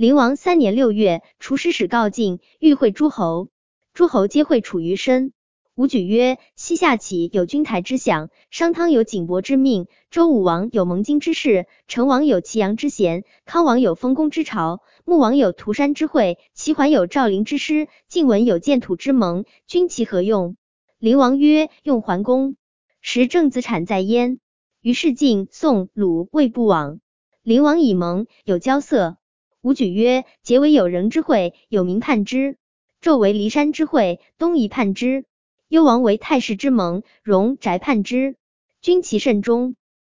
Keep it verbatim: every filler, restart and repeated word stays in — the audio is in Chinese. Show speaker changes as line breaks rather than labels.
灵王三年六月，除使使告晋，欲会诸侯，诸侯皆会处于身。武举曰：西夏起有君台之享，商汤有景伯之命，周武王有蒙荆之势，成王有祁阳之贤，康王有丰功之朝，穆王有涂山之会，齐桓有赵灵之师，晋文有建土之盟，君其何用？灵王曰：用桓公。时正子产在焉，于是晋、宋、鲁、魏不往。灵王以盟，有交色。武举曰：结为有仍之会，有民叛之；纣为骊山之会，东夷叛之；幽王为太师之盟，戎翟叛之。君其慎终。